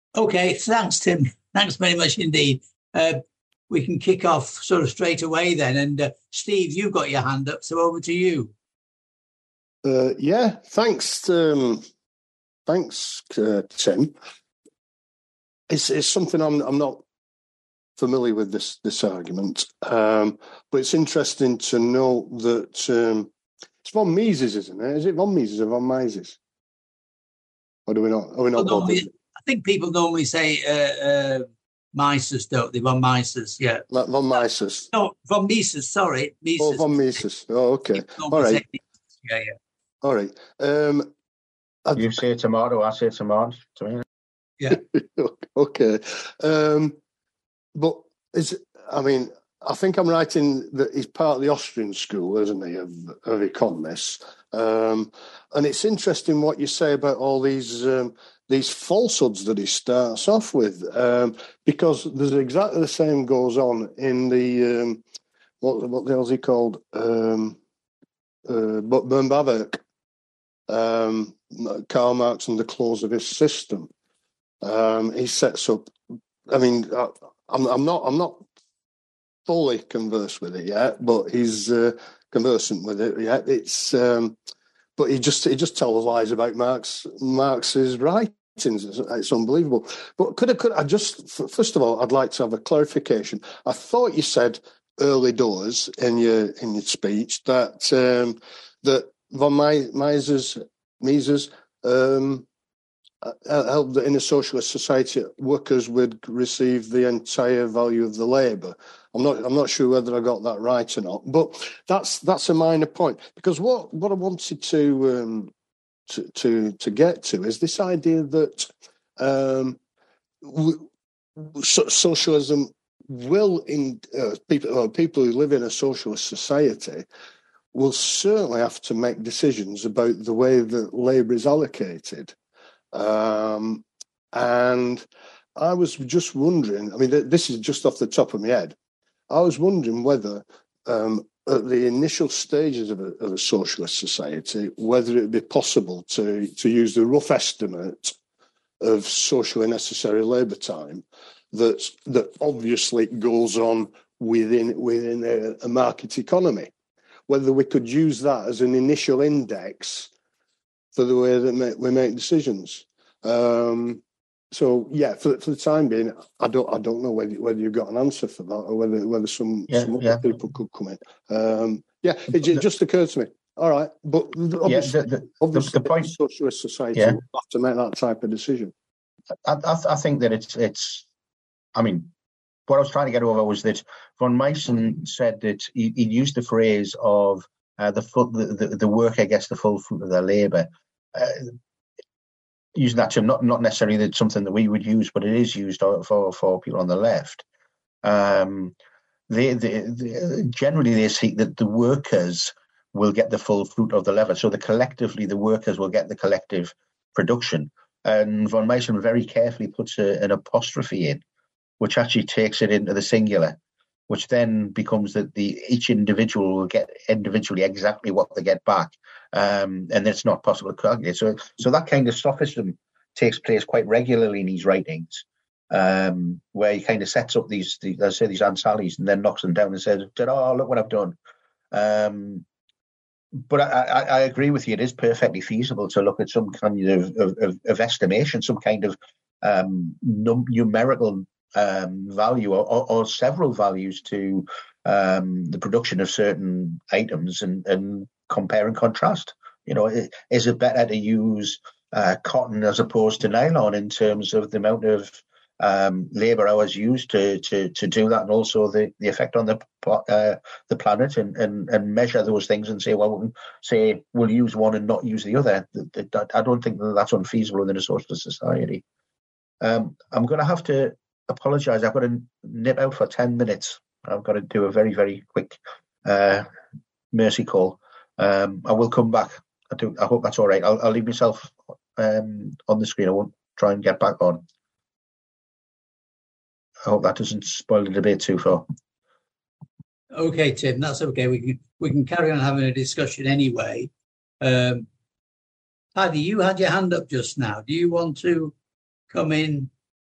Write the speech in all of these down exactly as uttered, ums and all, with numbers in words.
Okay, thanks, Tim. Thanks very much indeed. Uh, we can kick off sort of straight away then. And uh, Steve, you've got your hand up, so over to you. Uh, yeah, thanks, um, thanks, uh, Tim. It's it's something I'm I'm not familiar with this this argument, um, but it's interesting to know that um, it's von Mises, isn't it? Is it von Mises or von Mises? Or do we not? Are we not Well, bothered? normally, I think people normally say uh, uh, Mises, don't they? Von Mises, yeah. Like von Mises. No, von Mises. Sorry, Mises. Oh, von Mises. Oh, okay. All right. Yeah, yeah. All right. Um, you say tomato, I say tomato. tomato. Yeah. Okay. Um, but is I mean, I think I'm right in that he's part of the Austrian school, isn't he, of, of economists? Um, and it's interesting what you say about all these um, these falsehoods that he starts off with, um, because there's exactly the same goes on in the um, what what the hell's he called? Um, uh, Bernbavik, um, Karl Marx and the Close of His System. Um, he sets up. I mean, I, I'm, I'm not. I'm not fully conversed with it yet, but he's uh, conversant with it yet. It's. Um, but he just he just tells lies about Marx Marx's writings. It's, it's unbelievable. But could I could I just first of all, I'd like to have a clarification. I thought you said early doors in your in your speech that um, that von Mises Mises. Um, help that in a socialist society workers would receive the entire value of the labour. I'm not I'm not sure whether I got that right or not, but that's that's a minor point, because what, what I wanted to, um, to to to get to is this idea that um, so, socialism will in uh, people uh, people who live in a socialist society will certainly have to make decisions about the way that labour is allocated. Um, and I was just wondering, I mean, th- this is just off the top of my head. I was wondering whether um, at the initial stages of a, of a socialist society, whether it would be possible to, to use the rough estimate of socially necessary labour time that, that obviously goes on within, within a, a market economy, whether we could use that as an initial index for the way that we make decisions. Um, so yeah, for, for the time being, I don't I don't know whether whether you've got an answer for that, or whether whether some, yeah, some yeah. other people could come in. Um, yeah, it, it just occurred to me. All right, but obviously, yeah, the, the, obviously the, the point, socialist society yeah. will have to make that type of decision. I, I, I think that it's it's. I mean, what I was trying to get over was that von Mises said that he, he used the phrase of uh, the, full, the the the worker gets the full fruit of their labour. Uh, using that term, not not necessarily that something that we would use, but it is used for for people on the left. Um, they, they, they generally they seek that the workers will get the full fruit of the labour, so that collectively the workers will get the collective production. And von Mises very carefully puts a, an apostrophe in, which actually takes it into the singular, which then becomes that the each individual will get individually exactly what they get back, um, and it's not possible to calculate. So, so that kind of sophism takes place quite regularly in his writings, um, where he kind of sets up these, these let's say, these ansallies, and then knocks them down and says, "Oh, look what I've done." Um, but I, I, I agree with you; it is perfectly feasible to look at some kind of, of, of estimation, some kind of um, num- numerical. Um, value or, or, or several values to um, the production of certain items and, and compare and contrast. You know, is it better to use uh, cotton as opposed to nylon in terms of the amount of um, labour hours used to, to to do that, and also the, the effect on the uh, the planet, and, and, and measure those things and say, well, we'll say we'll use one and not use the other. I don't think that that's unfeasible within a socialist society. Um, I'm going to have to apologise. I've got to nip out for ten minutes. I've got to do a very, very quick uh, mercy call. Um, I will come back. I do. I hope that's all right. I'll, I'll leave myself um, on the screen. I won't try and get back on. I hope that doesn't spoil the debate too far. Okay, Tim, that's okay. We can we can carry on having a discussion anyway. Um, Paddy, you had your hand up just now. Do you want to come in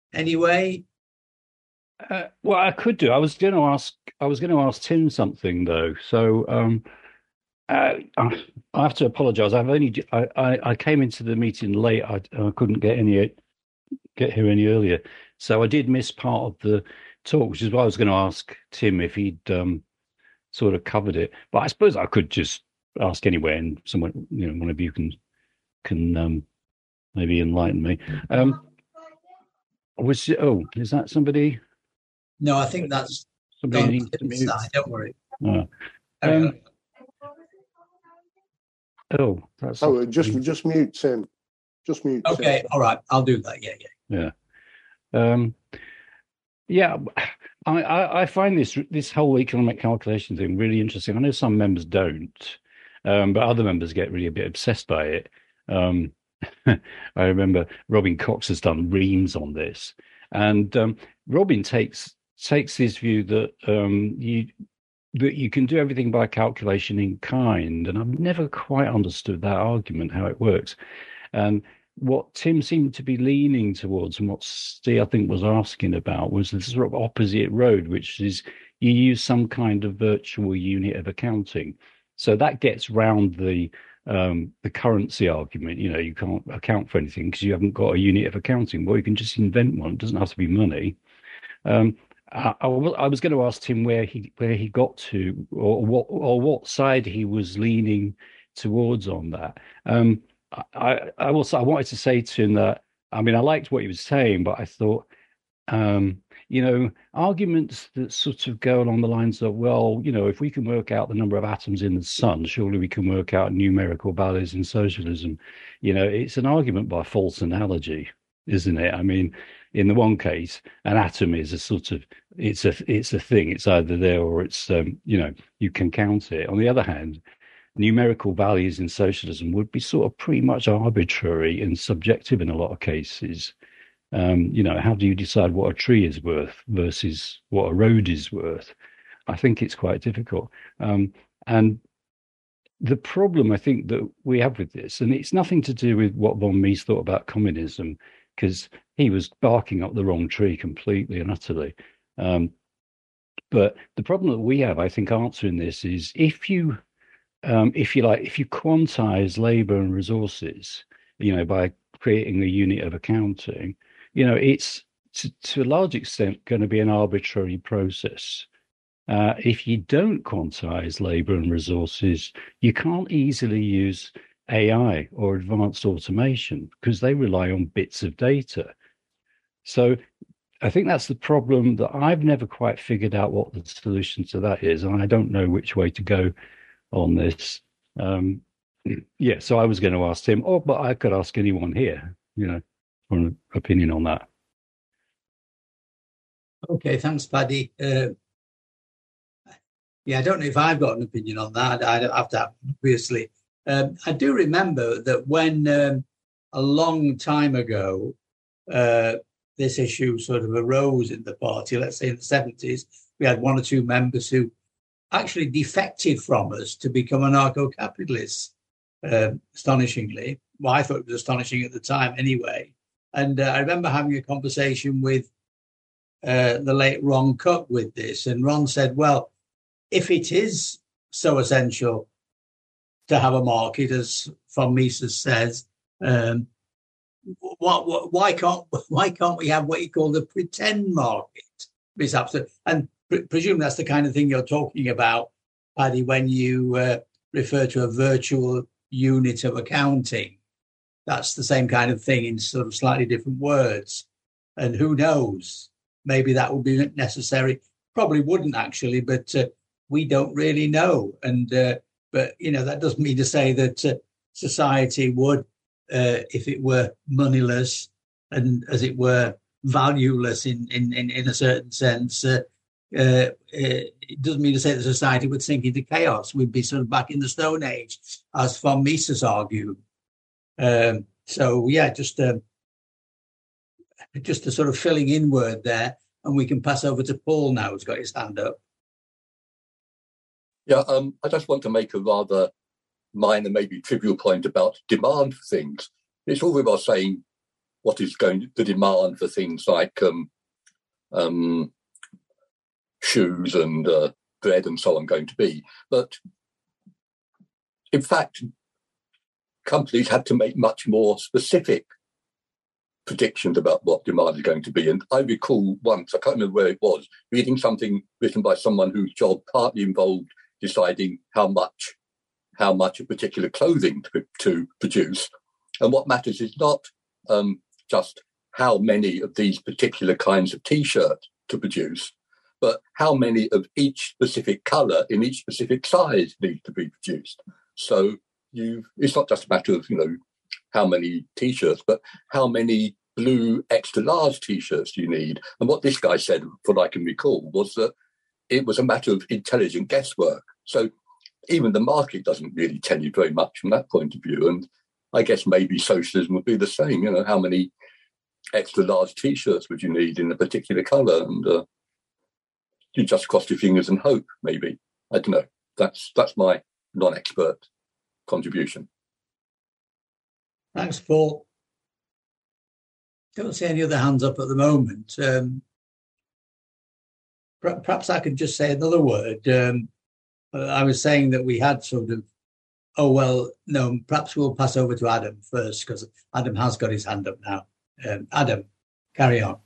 anyway? Uh, well, I could do. I was going to ask. I was going to ask Tim something though. So um, uh, I I have to apologise. I've only. I, I, I came into the meeting late. I, I couldn't get any get here any earlier, so I did miss part of the talk, which is why I was going to ask Tim if he'd um, sort of covered it. But I suppose I could just ask anyway, and someone, you know, one of you can can um, maybe enlighten me. Um, was oh, is that somebody? No, I think that's Somebody needs to mute. Side, don't worry. Oh, um, oh that's oh just just mute Tim. Just mute. Okay, Tim. all right, I'll do that. Yeah, yeah, yeah. Um, yeah, I, I, I find this this whole economic calculation thing really interesting. I know some members don't, um, but other members get really a bit obsessed by it. Um, I remember Robin Cox has done reams on this, and um, Robin takes. takes this view that um, you that you can do everything by calculation in kind, and I've never quite understood that argument, how it works. And what Tim seemed to be leaning towards, and what Steve I think was asking about, was this sort of opposite road, which is you use some kind of virtual unit of accounting. So that gets round the um, the currency argument. You know, you can't account for anything because you haven't got a unit of accounting. Well, you can just invent one. It doesn't have to be money. Um, I, I was going to ask him where he where he got to, or what or what side he was leaning towards on that. Um, I I also I wanted to say to him that I mean I liked what he was saying, but I thought um, you know arguments that sort of go along the lines of, well, you know, if we can work out the number of atoms in the sun, surely we can work out numerical values in socialism. You know, it's an argument by false analogy, isn't it? I mean, in the one case, an atom is a sort of it's a it's a thing. It's either there or it's um, you know, you can count it. On the other hand, numerical values in socialism would be sort of pretty much arbitrary and subjective in a lot of cases. Um, you know, how do you decide what a tree is worth versus what a road is worth? I think it's quite difficult. Um, and the problem I think that we have with this, and it's nothing to do with what von Mises thought about communism, because he was barking up the wrong tree completely and utterly. Um, but the problem that we have, I think, answering this is if you, um, if you like, if you quantize labor and resources, you know, by creating a unit of accounting, you know, it's to, to a large extent going to be an arbitrary process. Uh, if you don't quantize labor and resources, you can't easily use A I or advanced automation because they rely on bits of data. So I think that's the problem that I've never quite figured out what the solution to that is, and I don't know which way to go on this. Um, yeah, so I was going to ask Tim, oh, but I could ask anyone here, you know, for an opinion on that. Okay, thanks, Paddy. Uh, yeah, I don't know if I've got an opinion on that. I don't have to, obviously. Um, I do remember that when um, a long time ago, uh, this issue sort of arose in the party, let's say in the seventies, we had one or two members who actually defected from us to become anarcho-capitalists, uh, astonishingly. Well, I thought it was astonishing at the time anyway. And uh, I remember having a conversation with uh, the late Ron Cook with this, and Ron said, well, if it is so essential to have a market, as von Mises says, um, what, what, why can't why can't we have what you call the pretend market? It's absolute, and pre- presume that's the kind of thing you're talking about, Paddy, when you uh, refer to a virtual unit of accounting. That's the same kind of thing in sort of slightly different words. And who knows? Maybe that would be necessary. Probably wouldn't actually, but uh, we don't really know. And uh, but you know that doesn't mean to say that uh, society would, uh, if it were moneyless and as it were valueless in in in, in a certain sense. Uh, uh, it doesn't mean to say that society would sink into chaos. We'd be sort of back in the Stone Age, as von Mises argued. Um, so yeah, just um, just a sort of filling in word there, and we can pass over to Paul now, who's got his hand up. Yeah, um, I just want to make a rather minor, maybe trivial point about demand for things. It's all very well saying what is going the demand for things like um, um, shoes and uh, bread and so on going to be. But in fact, companies had to make much more specific predictions about what demand is going to be. And I recall once, I can't remember where it was, reading something written by someone whose job partly involved deciding how much how much of particular clothing to, to produce. And what matters is not um, just how many of these particular kinds of T-shirt to produce, but how many of each specific colour in each specific size need to be produced. So you, it's not just a matter of, you know, how many T-shirts, but how many blue extra large T-shirts do you need? And what this guy said, from what I can recall, was that it was a matter of intelligent guesswork. So even the market doesn't really tell you very much from that point of view. And I guess maybe socialism would be the same. You know, how many extra large T-shirts would you need in a particular colour? And uh, you just cross your fingers and hope, maybe. I don't know. That's that's my non-expert contribution. Thanks, Paul. Don't see any other hands up at the moment. Um, perhaps I could just say another word. Um, I was saying that we had sort of, oh, well, no, perhaps we'll pass over to Adam first, because Adam has got his hand up now. Um, Adam, carry on.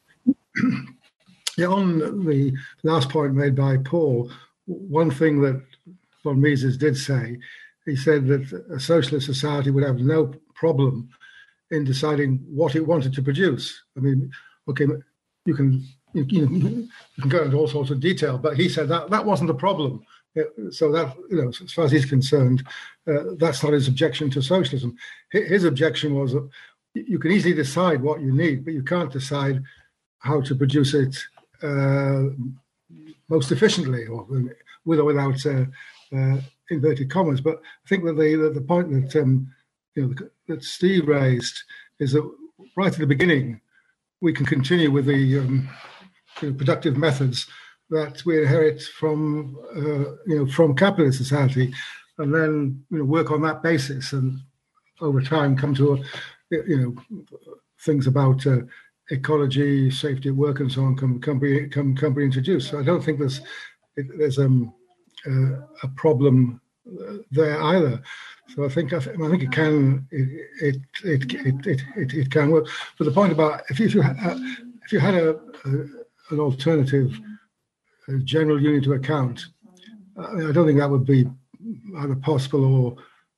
Yeah, on the last point made by Paul, one thing that von Mises did say, he said that a socialist society would have no problem in deciding what it wanted to produce. I mean, okay, you can you, you can go into all sorts of detail, but he said that that wasn't a problem. So that, you know, as far as he's concerned, uh, that's not his objection to socialism. His objection was that you can easily decide what you need, but you can't decide how to produce it uh, most efficiently, or with or without uh, uh, inverted commas. But I think that the the point that um, you know that Steve raised is that right at the beginning we can continue with the um, you know, productive methods that we inherit from uh, you know from capitalist society, and then you know work on that basis, and over time come to a, you know things about uh, ecology, safety at work, and so on come come be come come be introduced. So I don't think there's it, there's um, uh, a problem there either. So I think I, th- I think it can it it, it it it it it can work. But the point about if you if you, ha- if you had a, a an alternative a general unit of account, I, mean, I don't think that would be either possible or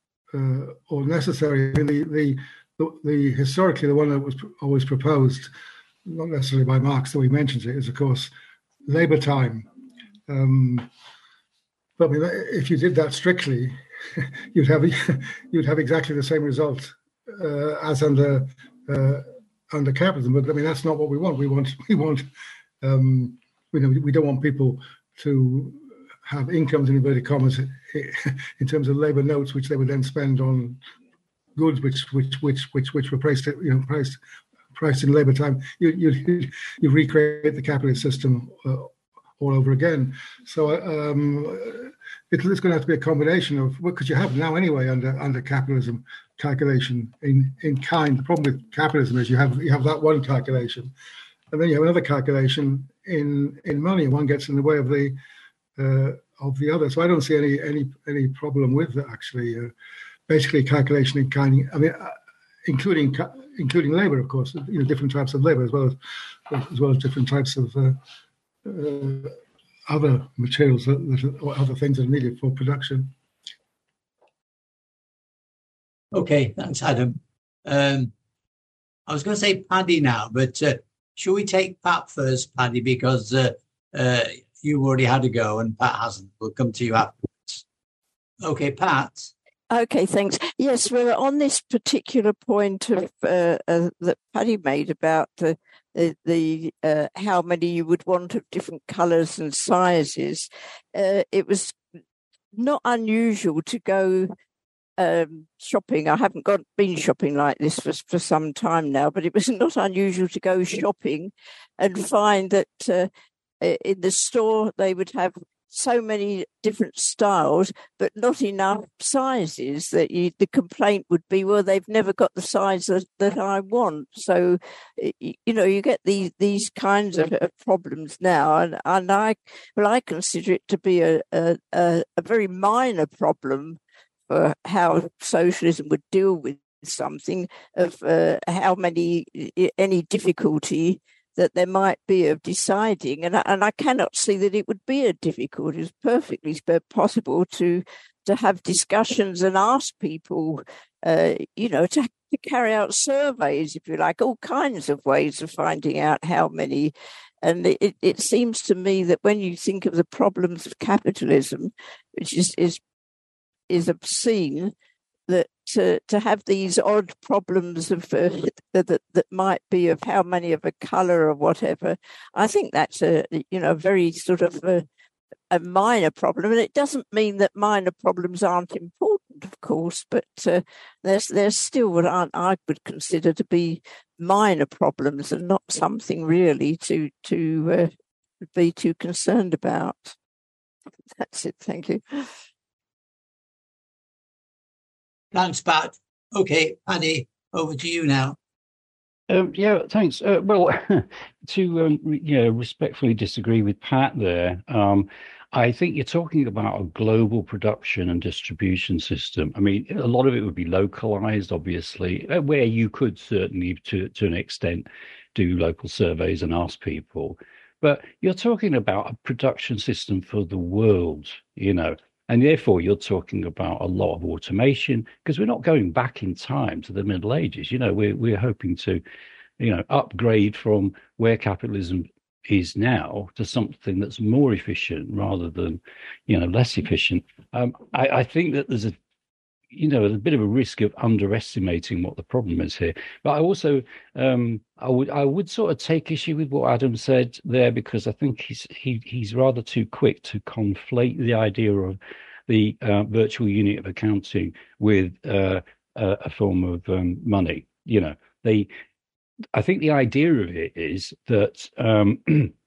uh, or necessary. I mean, the, the the the historically the one that was always proposed, not necessarily by Marx, though he mentions it, is of course labour time. Um, but I mean, if you did that strictly, you'd have you'd have exactly the same result uh, as under uh, under capitalism. But I mean, that's not what we want. We want we want. Um, You know, we don't want people to have incomes in inverted commas in terms of labour notes, which they would then spend on goods which which which which which were priced, you know, priced priced in labour time. You you you recreate the capitalist system uh, all over again. So um, it, it's going to have to be a combination of what could you have now anyway under under capitalism calculation in in kind. The problem with capitalism is you have you have that one calculation, and then you have another calculation in in money. One gets in the way of the uh, of the other. So I don't see any any any problem with that, actually. Uh, basically, calculation in kind. I mean, uh, including including labour, of course. You know, different types of labour as well as as well as different types of uh, uh, other materials that, that or other things that are needed for production. Okay, thanks, Adam. Um, I was going to say Paddy now, but. Uh, Should we take Pat first, Paddy, because uh, uh, you already had a go and Pat hasn't. We'll come to you afterwards. Okay, Pat. Okay, thanks. Yes, well, on this particular point of uh, uh, that Paddy made about the the, the uh, how many you would want of different colours and sizes, uh, it was not unusual to go Um, shopping. I haven't got been shopping like this for, for some time now, but it was not unusual to go shopping and find that uh, in the store they would have so many different styles, but not enough sizes. That you, the complaint would be, well, they've never got the size that, that I want. So, you know, you get these these kinds of problems now, and, and I, well, I consider it to be a a, a very minor problem for how socialism would deal with something, of uh, how many any difficulty that there might be of deciding, and I, and I cannot see that it would be a difficulty. It's perfectly possible to to have discussions and ask people, uh, you know, to, to carry out surveys, if you like, all kinds of ways of finding out how many. And it, it seems to me that when you think of the problems of capitalism, which is is is obscene, that to to have these odd problems of uh, that that might be of how many of a colour or whatever, I think that's a you know very sort of a, a minor problem, and it doesn't mean that minor problems aren't important, of course, but uh, there's there's still what I, I would consider to be minor problems and not something really to to uh, be too concerned about. That's it. Thank you. Thanks, Pat. Okay, Paddy, over to you now. Um, yeah, thanks. Uh, well, to um, you know, respectfully disagree with Pat there. Um, I think you're talking about a global production and distribution system. I mean, a lot of it would be localized, obviously, where you could certainly, to to an extent, do local surveys and ask people. But you're talking about a production system for the world, you know. And therefore, you're talking about a lot of automation, because we're not going back in time to the Middle Ages. You know, we're we're hoping to, you know, upgrade from where capitalism is now to something that's more efficient rather than, you know, less efficient. Um, I, I think that there's a, you know, a bit of a risk of underestimating what the problem is here. But I also, um, I would I would sort of take issue with what Adam said there, because I think he's he he's rather too quick to conflate the idea of the uh, virtual unit of accounting with uh, a, a form of um, money. You know, they. I think the idea of it is that um,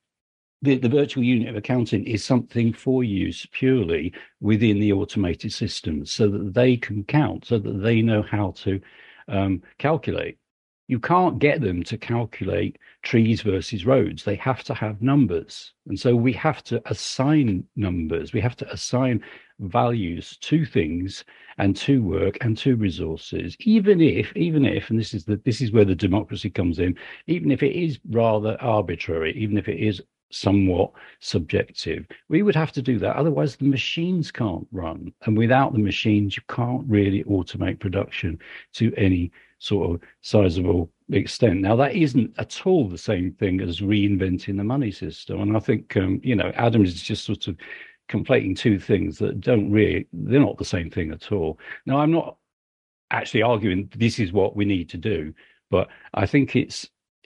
the, the virtual unit of accounting is something for use purely within the automated systems, so that they can count, so that they know how to um, calculate. You can't get them to calculate trees versus roads. They have to have numbers. And so we have to assign numbers. We have to assign values to things and to work and to resources, even if, even if, and this is the this is where the democracy comes in, even if it is rather arbitrary, even if it is somewhat subjective, we would have to do that. Otherwise, the machines can't run. And without the machines, you can't really automate production to any sort of sizable extent. Now, that isn't at all the same thing as reinventing the money system. And I think, um, you know, Adam is just sort of conflating two things that don't really, they're not the same thing at all. Now, I'm not actually arguing this is what we need to do, but I think it's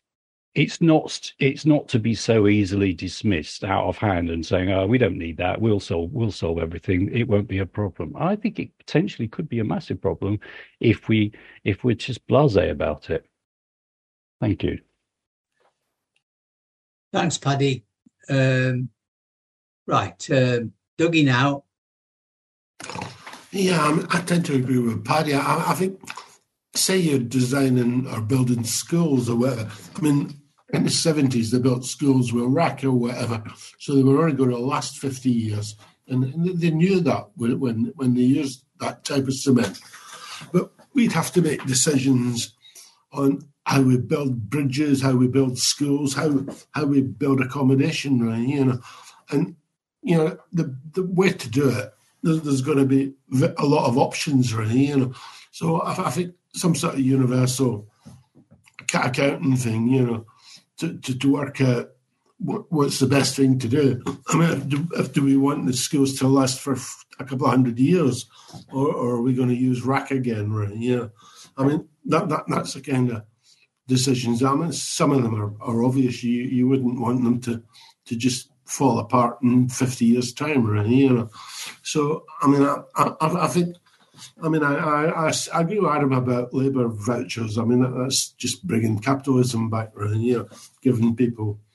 it's not it's not to be so easily dismissed out of hand and saying, oh, we don't need that, we'll solve we'll solve everything, it won't be a problem. I think it potentially could be a massive problem if we if we're just blasé about it. Thank you. Thanks, Paddy. Um, right, um, Dougie now. Yeah, I, mean, I tend to agree with Paddy. I, I think, say you're designing or building schools or whatever. I mean, in the seventies, they built schools with rack or whatever, so they were only going to last fifty years. And, and they knew that when, when they used that type of cement. But we'd have to make decisions on how we build bridges, how we build schools, how how we build accommodation, right? You know, and you know the the way to do it. There's, there's going to be a lot of options, really. You know, so I, I think some sort of universal accounting thing, you know, to to, to work out what, what's the best thing to do. I mean, if do, if do we want the schools to last for a couple of hundred years, or, or are we going to use rack again, right? You know, I mean that that that's the kind of decisions. I mean, some of them are, are obvious. You you wouldn't want them to, to just fall apart in fifty years' time, really, you know. So, I mean, I, I, I think, I mean, I, I, I agree with Adam about labour vouchers. I mean, that, that's just bringing capitalism back, really, you know, giving people,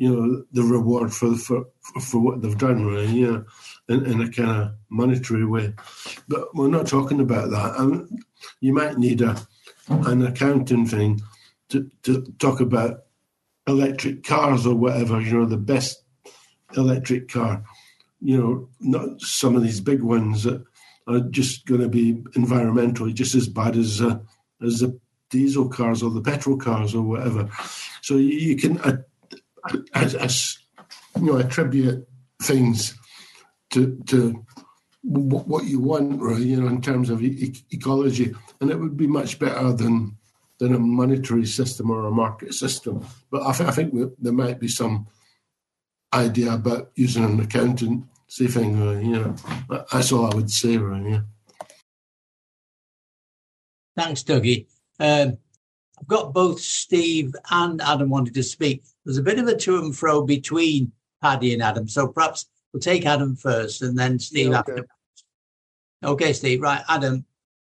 you know, the reward for for for what they've done, really, you know, in, in a kind of monetary way. But we're not talking about that. I mean, you might need a an accounting thing to, to talk about electric cars or whatever, you know, the best electric car, you know, not some of these big ones that are just going to be environmentally just as bad as uh, as the diesel cars or the petrol cars or whatever. So you, you can, uh, as, as you know, attribute things to to what you want, really, you know, in terms of e- ecology, and it would be much better than than a monetary system or a market system. But I, th- I think there might be some idea about using an accountancy thing, really, you know. That's all I would say, really. Yeah. Thanks, Dougie. Um, I've got both Steve and Adam wanted to speak. There's a bit of a to and fro between Paddy and Adam, so perhaps we'll take Adam first and then Steve Yeah, after. okay. Okay, Steve. Right, Adam.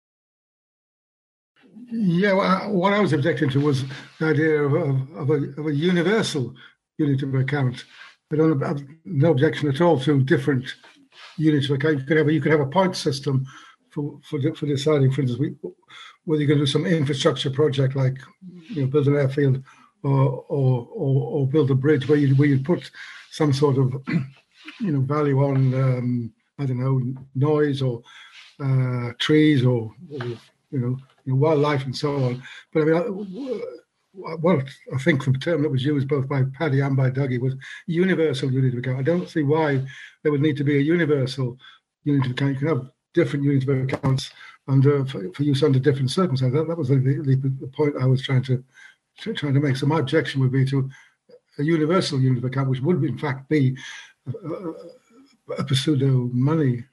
Yeah, well, what I was objecting to was the idea of, of, of, a, of a universal unit of account. I don't have no objection at all to different units of account. You could have a, you could have a point system for for, for deciding, for instance, whether you're going to do some infrastructure project like, you know, build an airfield or or or, or build a bridge, where you where you put some sort of, you know, value on um, I don't know, noise or uh, trees or, or you know. You know, wildlife and so on. But I mean, I, what I think the term that was used both by Paddy and by Dougie was universal unit of account. I don't see why there would need to be a universal unit of account. You can have different units of accounts under for, for use under different circumstances. That, that was the, the, the point I was trying to trying to make. So my objection would be to a universal unit of account, which would in fact be a, a, a pseudo money.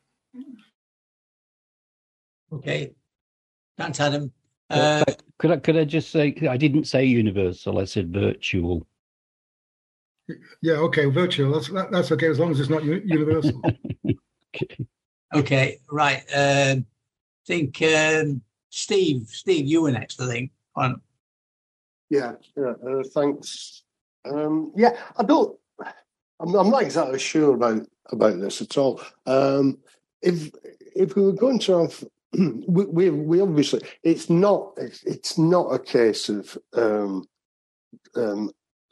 Okay. Thanks, Adam. Uh, could I could I just say I didn't say universal. I said virtual. Yeah. Okay. Virtual. That's that, that's okay as long as it's not u- universal. Okay. Okay. Right. Um, I think um, Steve. Steve, you were next. I think. On. Yeah. Yeah. Uh, thanks. Um, yeah. I don't. I'm, I'm not exactly sure about about this at all. Um, if if we were going to have. We, we we obviously it's not it's, it's not a case of um, um,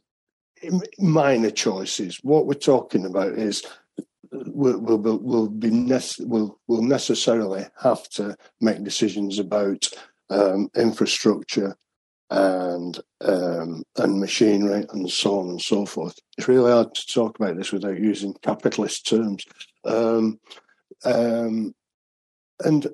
minor choices. What we're talking about is we'll we'll, we'll be nece- we'll, we'll necessarily have to make decisions about um, infrastructure and um, and machinery and so on and so forth. It's really hard to talk about this without using capitalist terms. Um, um, and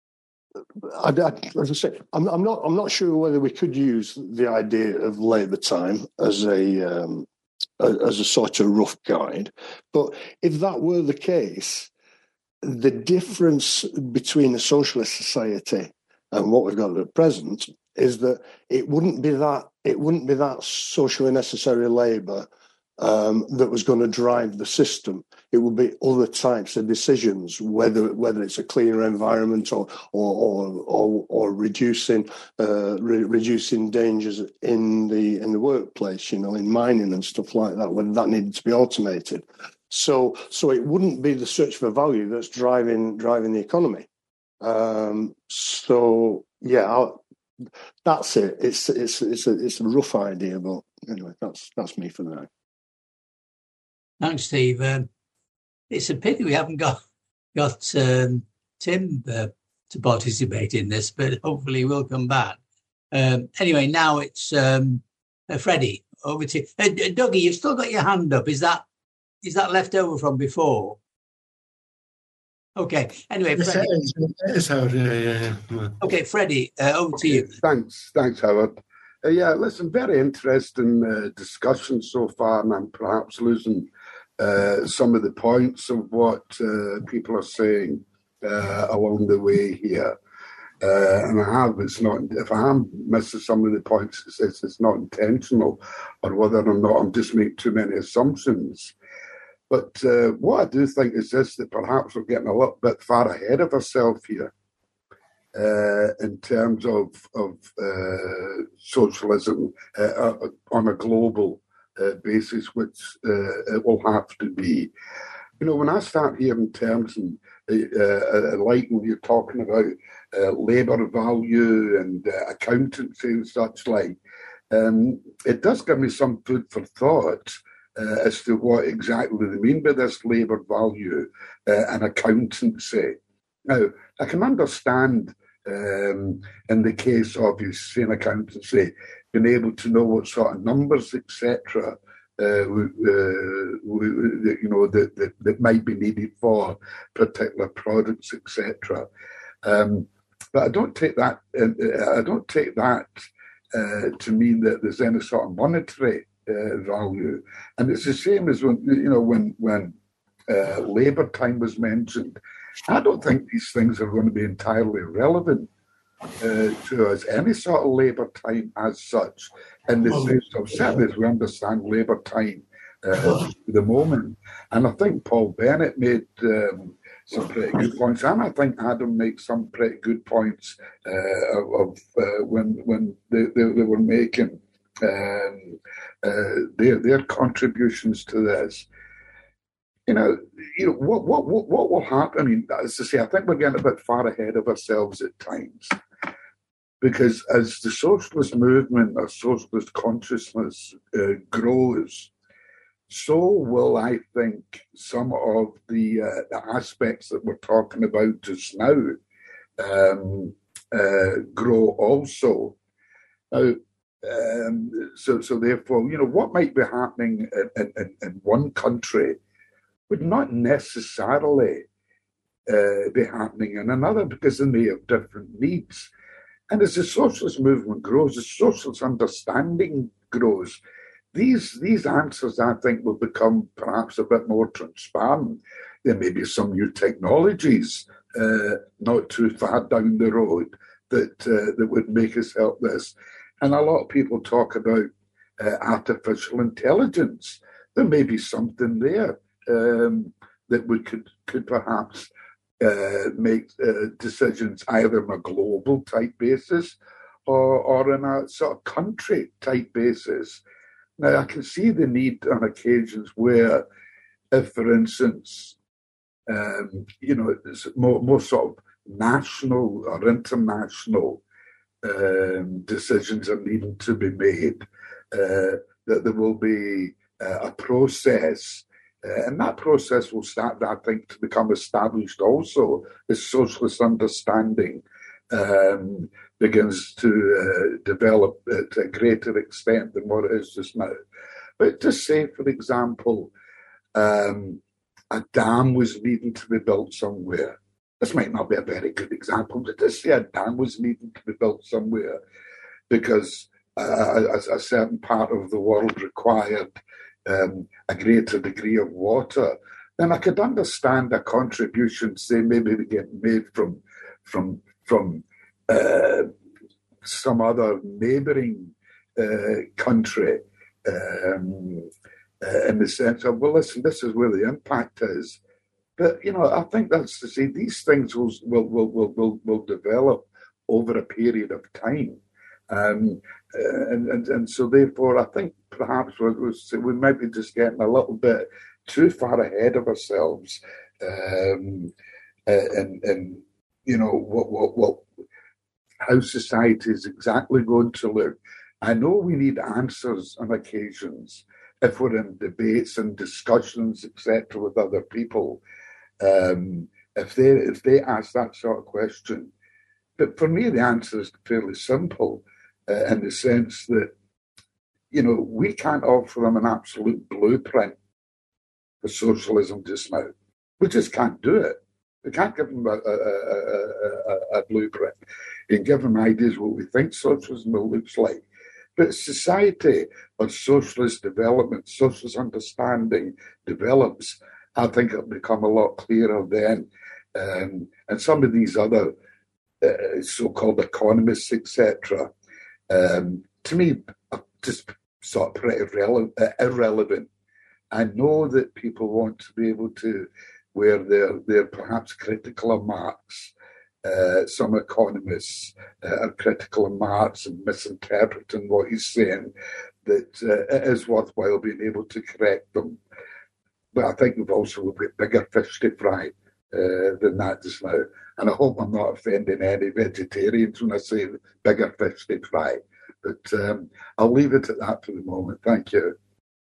I, I, as I say, I'm, I'm not. I'm not sure whether we could use the idea of labour time as a um, as a sort of rough guide. But if that were the case, the difference between a socialist society and what we've got at present is that it wouldn't be that it wouldn't be that socially necessary labour um, that was going to drive the system. It would be other types of decisions, whether whether it's a cleaner environment or or or, or, or reducing uh, re- reducing dangers in the in the workplace, you know, in mining and stuff like that, whether that needed to be automated. So so it wouldn't be the search for value that's driving driving the economy. Um, so yeah, I'll, that's it. It's it's it's a it's a rough idea, but anyway, that's that's me for now. Thanks, Steve. Um, it's a pity we haven't got got um, Tim uh, to participate in this, but hopefully we'll come back. Um, anyway, now it's um, uh, Freddie. Over to you. Uh, Dougie. You've still got your hand up. Is that is that left over from before? Okay. Anyway, Yes, Freddie. it is. It is Howard. Yeah, yeah, yeah. Okay, Freddie. Uh, over to you. Thanks, thanks, Howard. Uh, yeah, listen, very interesting uh, discussion so far, and I'm perhaps losing uh, some of the points of what uh, people are saying uh, along the way here. Uh, and I have, it's not, if I am missing some of the points, it's, it's, it's not intentional, or whether or not I'm just making too many assumptions. But uh, what I do think is this, that perhaps we're getting a little bit far ahead of ourselves here uh, in terms of, of uh, socialism uh, on a global uh, basis, which uh, it will have to be. You know, when I start hearing terms and uh, uh, like when you're talking about uh, labour value and uh, accountancy and such like, um, it does give me some food for thought uh, as to what exactly they mean by this labour value uh, and accountancy. Now, I can understand um, in the case of, you say, in accountancy, being able to know what sort of numbers, et cetera, Uh, uh, you know, that, that, that might be needed for particular products, et cetera. Um, but I don't take that. Uh, I don't take that uh, to mean that there's any sort of monetary uh, value. And it's the same as when you know when when uh, labour time was mentioned. I don't think these things are going to be entirely relevant uh, to us. Any sort of labour time as such. In the sense of certainly as we understand labour time uh, at the moment. And I think Paul Bennett made um, some pretty good points, and I think Adam makes some pretty good points uh, of uh, when when they, they, they were making um, uh, their their contributions to this. You know, you know what what what what will happen? I mean, as I say, I think we're getting a bit far ahead of ourselves at times. Because as the socialist movement or socialist consciousness uh, grows, so will, I think, some of the, uh, the aspects that we're talking about just now um, uh, grow also. Now, um, so, so therefore, you know, what might be happening in, in, in one country would not necessarily uh, be happening in another, because they may have different needs. And as the socialist movement grows, the socialist understanding grows, these these answers, I think, will become perhaps a bit more transparent. There may be some new technologies uh, not too far down the road that uh, that would make us help this. And a lot of people talk about uh, artificial intelligence. There may be something there um, that we could could perhaps Uh, make uh, decisions either on a global type basis or, or on a sort of country type basis. Now, I can see the need on occasions where, if, for instance, um, you know, more, more sort of national or international um, decisions are needing to be made, uh, that there will be uh, a process. Uh, and that process will start, I think, to become established also as socialist understanding um, begins to uh, develop uh, to a greater extent than what it is just now. But just say, for example, um, a dam was needing to be built somewhere. This might not be a very good example, but just say a dam was needing to be built somewhere because uh, a, a certain part of the world required Um, a greater degree of water, then I could understand a contribution, say maybe they get made from from from uh, some other neighbouring uh, country, um, uh, in the sense of, well, listen, this is where the impact is. But you know, I think that's to say these things will will will will will, will develop over a period of time. Um, and, and and so therefore, I think perhaps we're, we might be just getting a little bit too far ahead of ourselves, um, and and you know what what what how society is exactly going to look. I know we need answers on occasions if we're in debates and discussions, et cetera, with other people. Um, if they if they ask that sort of question, but for me the answer is fairly simple. Uh, in the sense that, you know, we can't offer them an absolute blueprint for socialism just now. We just can't do it. We can't give them a, a, a, a, a blueprint. You can give them ideas what we think socialism looks like. But society or socialist development, socialist understanding develops, I think it'll become a lot clearer then. Um, and some of these other uh, so-called economists, et cetera, Um, to me, just sort of pretty irrele- uh, irrelevant. I know that people want to be able to, where they're, they're perhaps critical of Marx. Uh, some economists uh, are critical of Marx and misinterpreting what he's saying. that uh, it is worthwhile being able to correct them. But I think we've also got bigger fish to fry uh, than that just now. And I hope I'm not offending any vegetarians when I say bigger fish to fry. But um, I'll leave it at that for the moment. Thank you.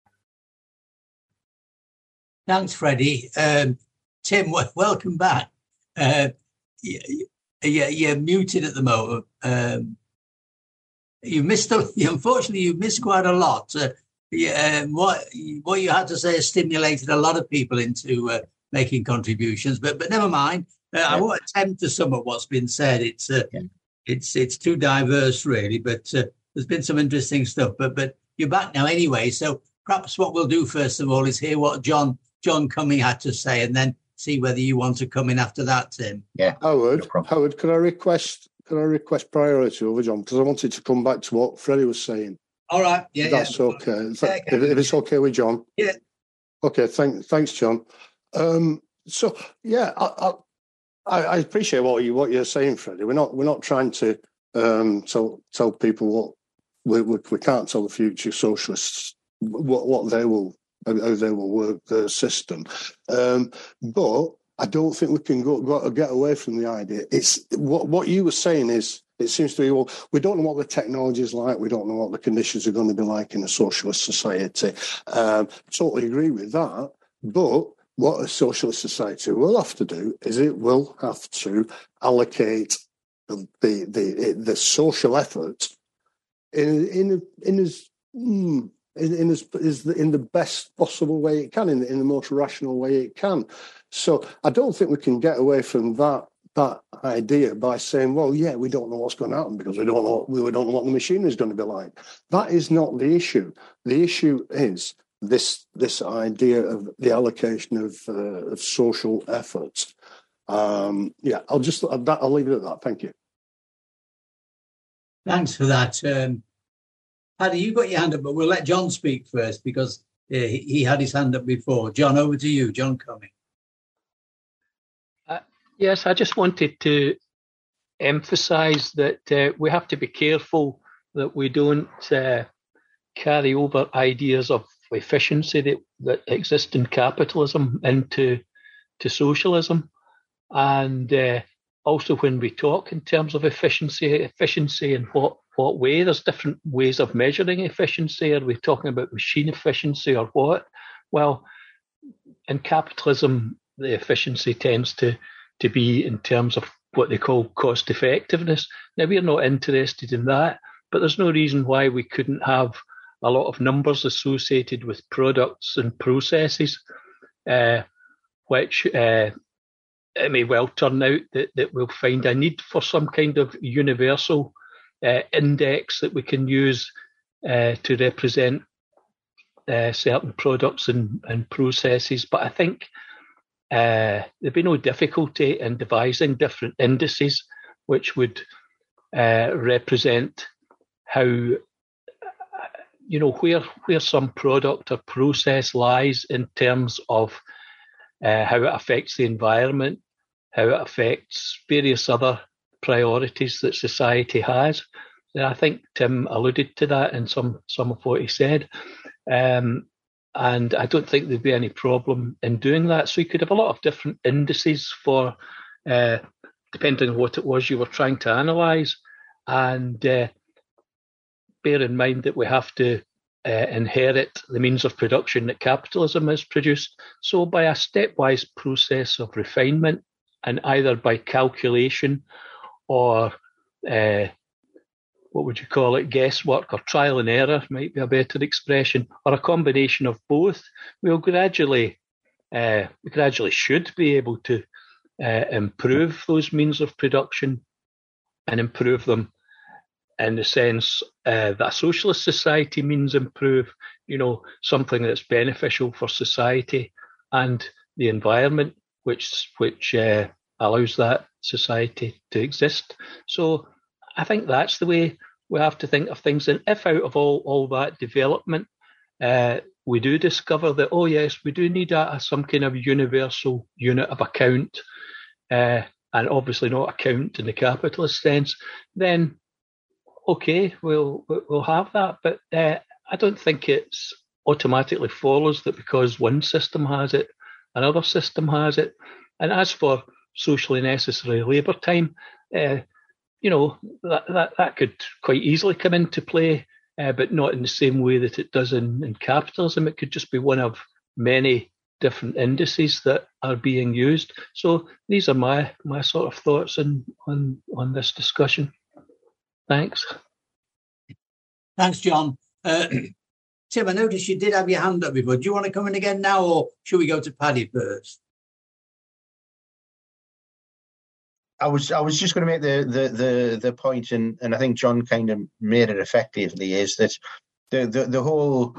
Thanks, Freddie. Um, Tim, w- welcome back. Uh, you, you, you're muted at the moment. Um, you missed, a, unfortunately, you missed quite a lot. Uh, yeah, um, what what you had to say has stimulated a lot of people into uh, making contributions. But but never mind. Uh, yeah. I won't attempt to sum up what's been said. It's uh, yeah. it's it's too diverse, really. But uh, there's been some interesting stuff. But but you're back now anyway. So perhaps what we'll do first of all is hear what John John Cumming had to say, and then see whether you want to come in after that, Tim. Yeah, Howard. No Howard, could I request could I request priority over John, because I wanted to come back to what Freddie was saying. All right. Yeah, that's yeah. okay. If, yeah, if, if it's okay with John. Yeah. Okay. Thank, thanks, John. Um, so yeah, I, I, I appreciate what you what you're saying, Freddie. We're not we're not trying to um, tell tell people what we, we we can't tell the future socialists what what they will how they will work the system, um, but I don't think we can go, go get away from the idea. It's what what you were saying is. It seems to be, well, we don't know what the technology is like. We don't know what the conditions are going to be like in a socialist society. Um, totally agree with that. But what a socialist society will have to do is it will have to allocate the the the, the social effort in in in as in, in as is in the best possible way it can, in, in the most rational way it can. So I don't think we can get away from that. that idea by saying, well, yeah, we don't know what's going to happen because we don't know we don't know what the machinery is going to be like. That is not the issue. The issue is this this idea of the allocation of uh, of social efforts. Um, yeah, I'll just I'll leave it at that. Thank you. Thanks for that, um, Paddy. You got your hand up, but we'll let John speak first because uh, he, he had his hand up before. John, over to you. John Cumming. Yes, I just wanted to emphasise that uh, we have to be careful that we don't uh, carry over ideas of efficiency that, that exist in capitalism into to socialism. And uh, also when we talk in terms of efficiency, efficiency in what, what way? There's different ways of measuring efficiency. Are we talking about machine efficiency or what? Well, in capitalism, the efficiency tends to to be in terms of what they call cost effectiveness. Now, we're not interested in that, but there's no reason why we couldn't have a lot of numbers associated with products and processes, uh, which uh, it may well turn out that, that we'll find a need for some kind of universal uh, index that we can use uh, to represent uh, certain products and, and processes. But I think Uh, there'd be no difficulty in devising different indices which would uh, represent how, you know, where where some product or process lies in terms of uh, how it affects the environment, how it affects various other priorities that society has. And I think Tim alluded to that in some, some of what he said. Um, And I don't think there'd be any problem in doing that. So you could have a lot of different indices for, uh, depending on what it was you were trying to analyse. And uh, bear in mind that we have to uh, inherit the means of production that capitalism has produced. So by a stepwise process of refinement, and either by calculation or uh, what would you call it, guesswork or trial and error might be a better expression, or a combination of both, we'll gradually, uh, we gradually should be able to uh, improve those means of production and improve them in the sense uh, that a socialist society means improve, you know, something that's beneficial for society and the environment, which which uh, allows that society to exist. So I think that's the way we have to think of things. And if out of all, all that development, uh, we do discover that, oh yes, we do need a, a, some kind of universal unit of account, uh, and obviously not account in the capitalist sense, then okay, we'll we'll have that. But uh, I don't think it's automatically follows that because one system has it, another system has it. And as for socially necessary labour time, uh, you know, that, that, that could quite easily come into play, uh, but not in the same way that it does in, in capitalism. It could just be one of many different indices that are being used. So these are my, my sort of thoughts on, on, on this discussion. Thanks. Thanks, John. Uh, Tim, I noticed you did have your hand up before. Do you want to come in again now, or should we go to Paddy first? I was I was just going to make the the the, the point, and, and I think John kind of made it effectively, is that the the, the whole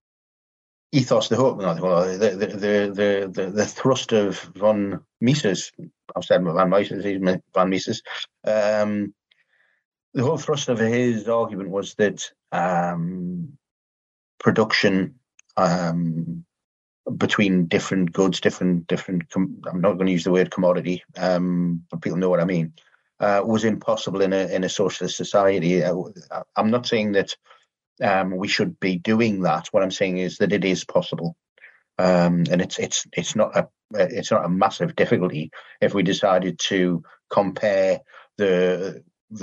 ethos, the whole no, the, the the the the thrust of von Mises, I've said Van Mises, Van Mises, um, the whole thrust of his argument was that um, production um, between different goods, different, different. Com- I'm not going to use the word commodity, um, but people know what I mean. Uh, was impossible in a in a socialist society. Uh, I'm not saying that um, we should be doing that. What I'm saying is that it is possible, um, and it's it's it's not a it's not a massive difficulty if we decided to compare the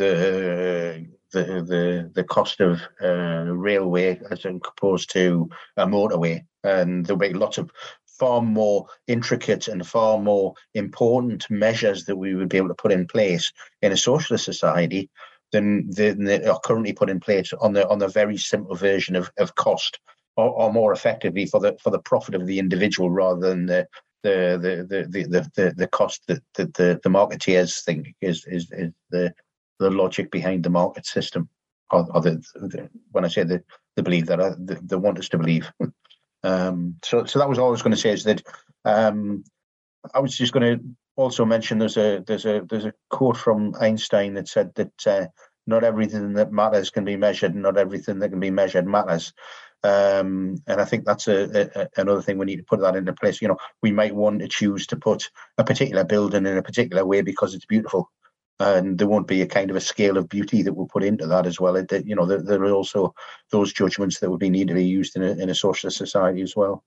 the the the the cost of uh, railway as opposed to a motorway, and there'll be lots of far more intricate and far more important measures that we would be able to put in place in a socialist society than, than that are currently put in place on the on the very simple version of, of cost, or, or more effectively for the for the profit of the individual rather than the the the the the, the, the cost that, that the the marketeers think is is, is the the logic behind the market system, or, or the, the when I say the the belief that I, the, they want us to believe. Um, so, so that was all I was going to say. Is that um, I was just going to also mention there's a there's a there's a quote from Einstein that said that uh, not everything that matters can be measured, and not everything that can be measured matters. Um, and I think that's a, a, another thing we need to put that into place. You know, we might want to choose to put a particular building in a particular way because it's beautiful. And there won't be a kind of a scale of beauty that we'll put into that as well. It, you know, there, there are also those judgments that would be need to be used in a, in a socialist society as well.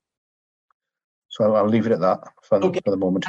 So I'll, I'll leave it at that for, okay. for the moment.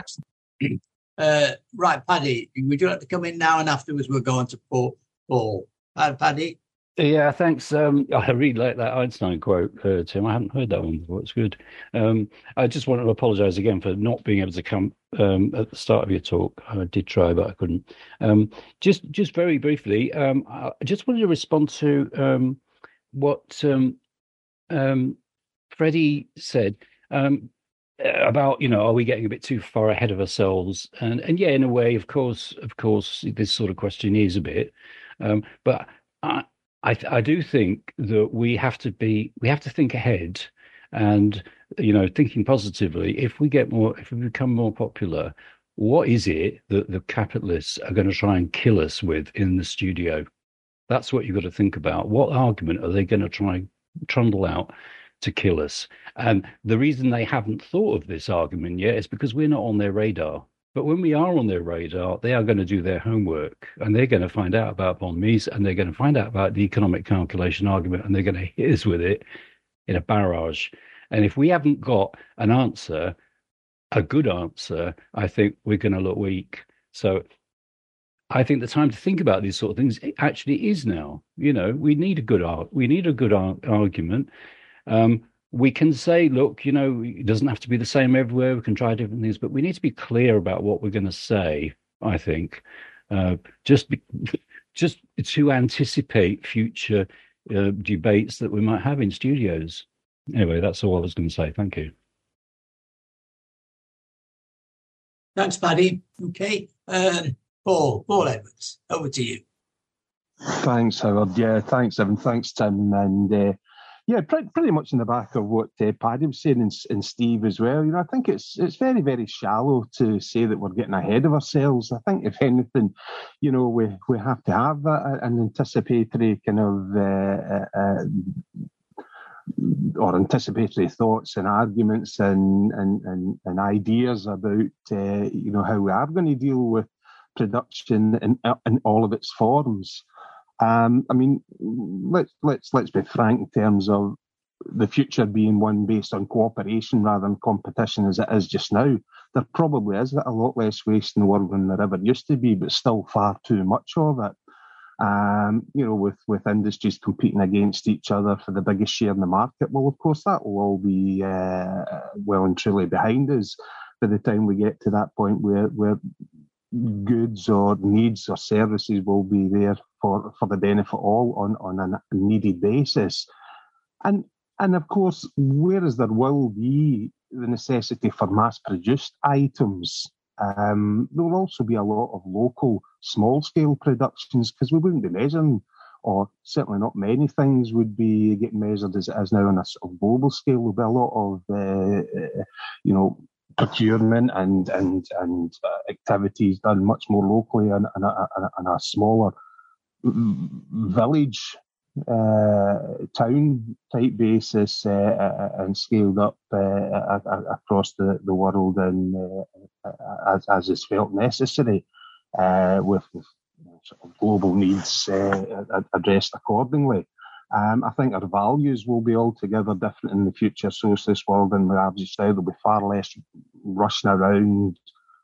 Uh, right, Paddy, would you like to come in now, and afterwards we'll go on to Paul? Paul. Uh, Paddy? Yeah, thanks. Um, I really like that Einstein quote, uh, Tim. I hadn't heard that one before. It's good. Um, I just want to apologise again for not being able to come um, at the start of your talk. I did try, but I couldn't. Um, just, just very briefly, um, I just wanted to respond to um, what um, um, Freddie said um, about, you know, are we getting a bit too far ahead of ourselves? And, and yeah, in a way, of course, of course, this sort of question is a bit, um, but I. I, I do think that we have to be, we have to think ahead, and, you know, thinking positively. If we get more, if we become more popular, what is it that the capitalists are going to try and kill us with in the studio? That's what you've got to think about. What argument are they going to try and trundle out to kill us? And the reason they haven't thought of this argument yet is because we're not on their radar. But when we are on their radar, they are going to do their homework, and they're going to find out about von Mises, and they're going to find out about the economic calculation argument, and they're going to hit us with it in a barrage. And if we haven't got an answer, a good answer, I think we're going to look weak. So I think the time to think about these sort of things actually is now. You know, we need a good art. We need a good ar- argument. Um, We can say, look, you know, it doesn't have to be the same everywhere. We can try different things, but we need to be clear about what we're going to say, I think, uh, just be, just to anticipate future uh, debates that we might have in studios. Anyway, that's all I was going to say. Thank you. Thanks, Paddy. Okay. Um, Paul, Paul Edwards, over to you. Thanks, Howard. Yeah, thanks, Evan. Thanks, Tim. And uh, yeah, pretty, pretty much in the back of what uh, Paddy was saying, and, and Steve as well. You know, I think it's it's very, very shallow to say that we're getting ahead of ourselves. I think, if anything, you know, we, we have to have that, an anticipatory kind of uh, uh, or anticipatory thoughts and arguments and and, and, and ideas about uh, you know, how we are going to deal with production in, in all of its forms. Um, I mean, let's let's let's be frank in terms of the future being one based on cooperation rather than competition as it is just now. There probably is a lot less waste in the world than there ever used to be, but still far too much of it. Um, you know, with, with industries competing against each other for the biggest share in the market, well, of course, that will all be uh, well and truly behind us by the time we get to that point where, where goods or needs or services will be there for, for the benefit of all on, on a needed basis. And, and of course, whereas there will be the necessity for mass-produced items, Um, there will also be a lot of local small-scale productions because we wouldn't be measuring, or certainly not many things would be getting measured as it is now on a sort of global scale. There'll be a lot of, uh, uh, you know, procurement and and and uh, activities done much more locally on, on, a, on a smaller village, uh, town type basis uh, and scaled up uh, across the, the world and uh, as, as is felt necessary uh, with, with sort of global needs uh, addressed accordingly. Um, I think our values will be altogether different in the future socialist world than we have just now. There'll be far less rushing around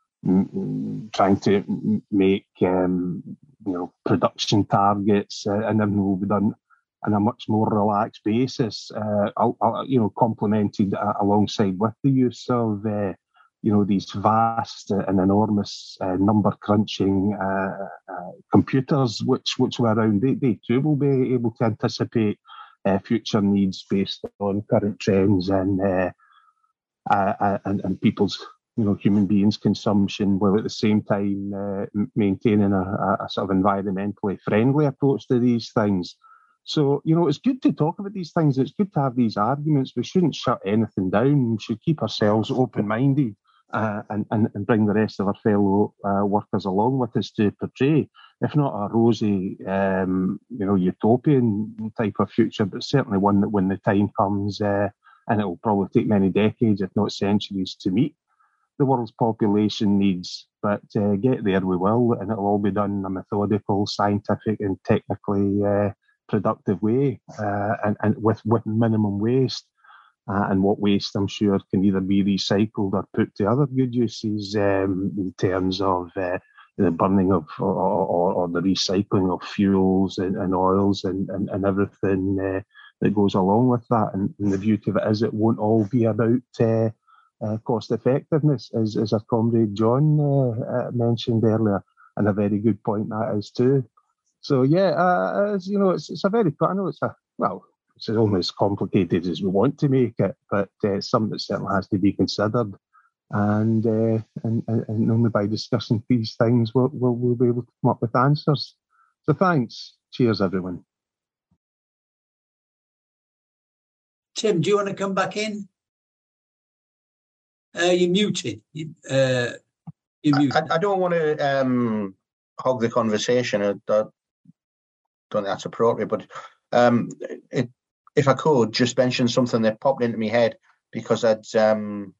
m- trying to m- make um, you know production targets, uh, and everything will be done on a much more relaxed basis, uh, I'll, I'll, you know, complemented uh, alongside with the use of, uh, you know, these vast and enormous uh, number crunching uh, uh, computers, which which were around. They, they too will be able to anticipate uh, future needs based on current trends and uh, uh, and, and people's, you know, human beings' consumption, while at the same time uh, maintaining a, a sort of environmentally friendly approach to these things. So, you know, it's good to talk about these things. It's good to have these arguments. We shouldn't shut anything down. We should keep ourselves open-minded uh, and, and, and bring the rest of our fellow uh, workers along with us to portray, if not a rosy, um, you know, utopian type of future, but certainly one that when the time comes, uh, and it will probably take many decades, if not centuries, to meet the world's population needs. But uh, get there we will, and it'll all be done in a methodical, scientific and technically uh, productive way, uh, and, and with, with minimum waste. Uh, and what waste, I'm sure, can either be recycled or put to other good uses um, in terms of uh, the burning of or, or, or the recycling of fuels and, and oils and, and, and everything uh, that goes along with that. And, and the beauty of it is it won't all be about uh, uh, cost effectiveness, as, as our comrade John uh, uh, mentioned earlier, and a very good point that is too. So yeah, uh, as you know, it's, it's a very, I know it's a, well, it's almost as complicated as we want to make it, but uh, it's something that certainly has to be considered. And, uh, and and only by discussing these things we'll, we'll, we'll be able to come up with answers. So thanks. Cheers, everyone. Tim, do you want to come back in? Uh, you're muted. You, uh, you're muted. I, I don't want to um, hog the conversation. I don't think that's appropriate, but um, it, if I could just mention something that popped into my head, because I'd um,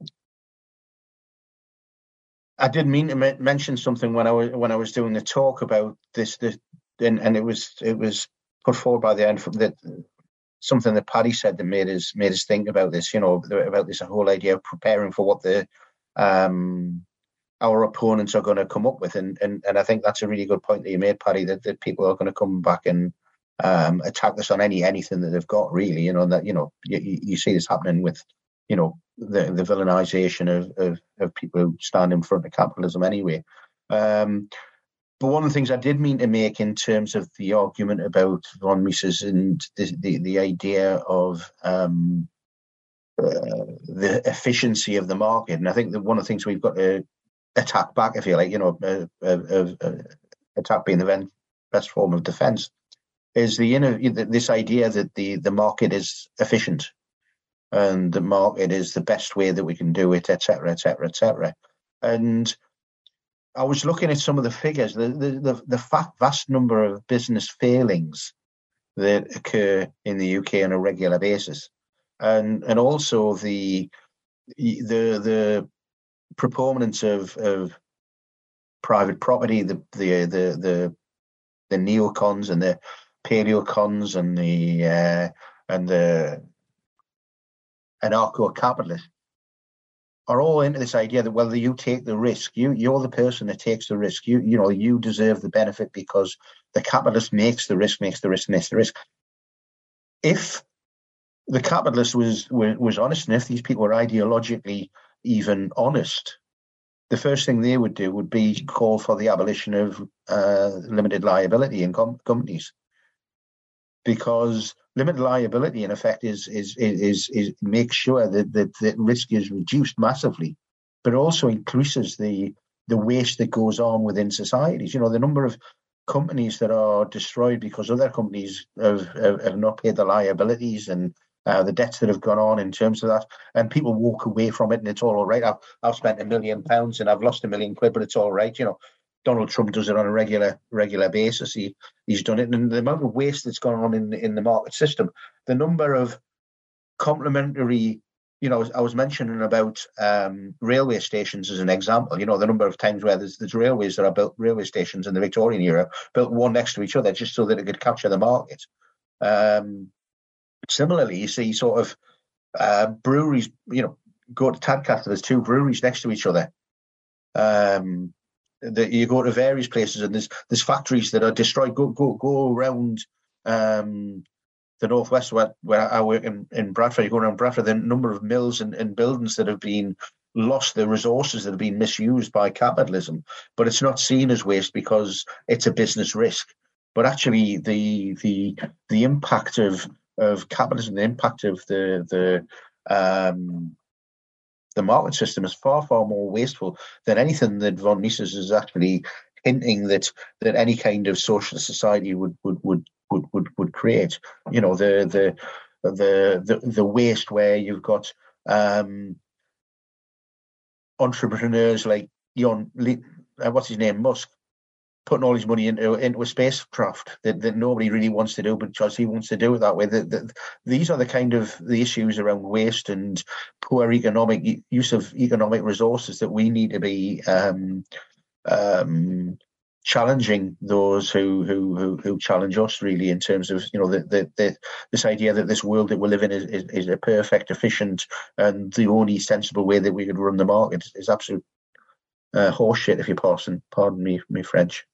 I did mean to m- mention something when I was when I was doing the talk about this, this and, and it was it was put forward by the end that something that Paddy said that made us made us think about this, you know, about this whole idea of preparing for what the um, our opponents are going to come up with, and, and and I think that's a really good point that you made, Paddy, that, that people are going to come back and um, attack us on any anything that they've got, really, you know, that, you know, you, you see this happening with, you know, the the villainization of, of of people who stand in front of capitalism anyway. Um, but one of the things I did mean to make in terms of the argument about von Mises and the the, the idea of um, uh, the efficiency of the market, and I think that one of the things we've got to attack back, if you like, you know, uh, uh, uh, attack being the best form of defense, is the you know this idea that the the market is efficient and the market is the best way that we can do it, et cetera, et cetera, et cetera. And I was looking at some of the figures, the the the, the vast number of business failings that occur in the U K on a regular basis, and and also the the the proponents of, of private property, the the the the, the neocons and the paleocons and the uh, and the anarcho-capitalists are all into this idea that, well, you take the risk. You, you're the person that takes the risk. You, you know, you deserve the benefit because the capitalist makes the risk, makes the risk, makes the risk. If the capitalist was, was, was honest, and if these people were ideologically even honest, the first thing they would do would be call for the abolition of uh, limited liability in com- companies. Because limited liability, in effect, is is is is, is makes sure that, that that risk is reduced massively, but also increases the the waste that goes on within societies. You know, the number of companies that are destroyed because other companies have have, have not paid the liabilities and uh, the debts that have gone on in terms of that, and people walk away from it and it's all all right. I've I've spent a million pounds and I've lost a million quid, but it's all right. You know. Donald Trump does it on a regular regular basis. He he's done it, and the amount of waste that's gone on in in the market system, the number of complementary, you know, I was mentioning about um, railway stations as an example. You know, the number of times where there's, there's railways that are built, railway stations in the Victorian era, built one next to each other just so that it could capture the market. Um, similarly, you see sort of uh, breweries. You know, go to Tadcaster. There's two breweries next to each other. Um, That you go to various places and there's there's factories that are destroyed. Go go go around um, the northwest where, where I work in, in Bradford. You go around Bradford, the number of mills and, and buildings that have been lost, the resources that have been misused by capitalism. But it's not seen as waste because it's a business risk. But actually, the the the impact of of capitalism, the impact of the the um, the market system is far, far more wasteful than anything that von Mises is actually hinting that that any kind of socialist society would would would would would, would create. You know, the the the the, the waste where you've got um, entrepreneurs like Elon, what's his name, Musk, putting all his money into into a spacecraft that, that nobody really wants to do, but because he wants to do it that way. The, the, these are the kind of the issues around waste and poor economic use of economic resources that we need to be um, um, challenging those who, who who who challenge us, really, in terms of, you know, the, the, the this idea that this world that we live in is, is, is a perfect, efficient, and the only sensible way that we could run the market is absolute uh, horseshit, if you pardon, pardon me, me French.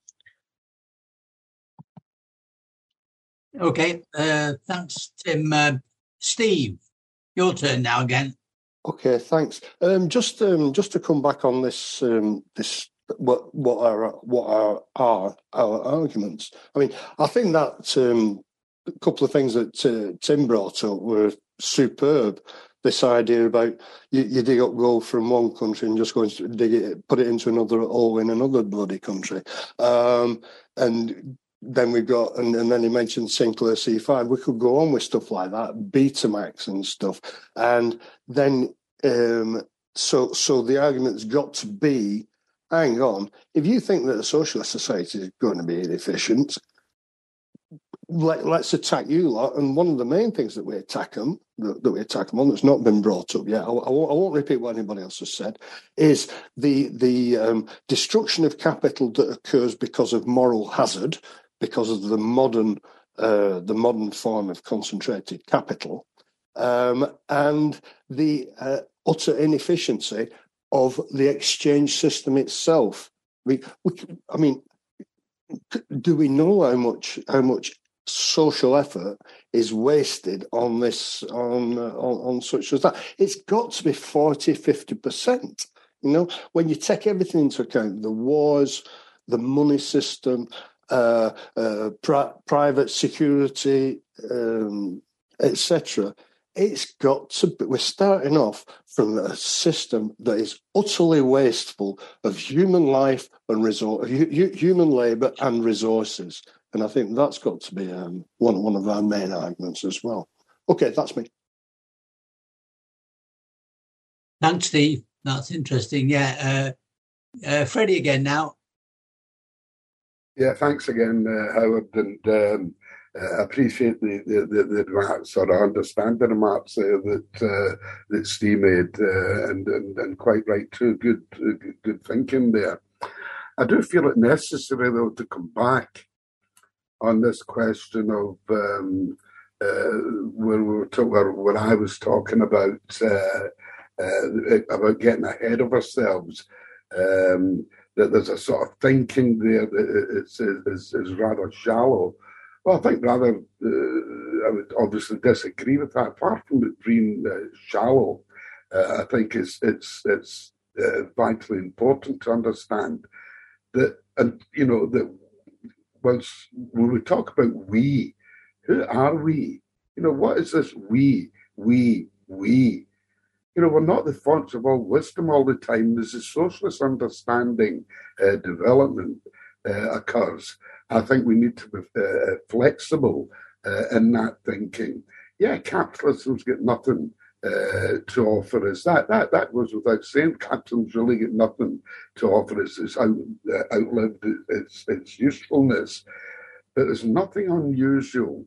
Okay, uh, thanks, Tim. Uh, Steve, your turn now again. Okay, thanks. Um, just um, just to come back on this um, this what what are what are our, our arguments? I mean, I think that um, a couple of things that uh, Tim brought up were superb. This idea about you, you dig up gold from one country and just go and dig it, put it into another hole in another bloody country, um, and then we've got, and, and then he mentioned Sinclair C five. We could go on with stuff like that, Betamax and stuff. And then, um, so so the argument's got to be, hang on, if you think that a socialist society is going to be inefficient, let, let's attack you lot. And one of the main things that we attack them, that, that we attack them on, that's not been brought up yet, I, I, won't, I won't repeat what anybody else has said, is the, the um, destruction of capital that occurs because of moral hazard, because of the modern uh, the modern form of concentrated capital, um, and the uh, utter inefficiency of the exchange system itself. We, we, I mean, do we know how much how much social effort is wasted on this on uh, on, on such as that? It's got to be forty, fifty percent. You know, when you take everything into account, the wars, the money system, Uh, uh, pri- private security, um, et cetera. It's got to be, we're starting off from a system that is utterly wasteful of human life and resource, human labour and resources. And I think that's got to be um, one, one of our main arguments as well. Okay, that's me. Thanks, Steve. That's interesting. Yeah. Uh, uh, Freddie again now. Yeah, thanks again, uh, Howard, and um, uh, appreciate the, the, the, the remarks or understand the remarks uh, that uh, that Steve made, uh, and, and and quite right too. Good, good, good thinking there. I do feel it necessary though to come back on this question of um, uh, where we were talking, where, where I was talking about uh, uh, about getting ahead of ourselves. Um, that there's a sort of thinking there that is, is, is rather shallow. Well, I think rather, uh, I would obviously disagree with that. Apart from it being uh, shallow, uh, I think it's it's it's uh, vitally important to understand that, and you know, that once when we talk about we, who are we? You know, what is this we, we, we? You know, we're not the fonts of all wisdom all the time. There's a socialist understanding uh, development uh, occurs. I think we need to be uh, flexible uh, in that thinking. Yeah, capitalism's got nothing uh, to offer us. That that that goes without saying. Capitalism's really got nothing to offer us. It's out, uh, outlived its, its usefulness. But there's nothing unusual.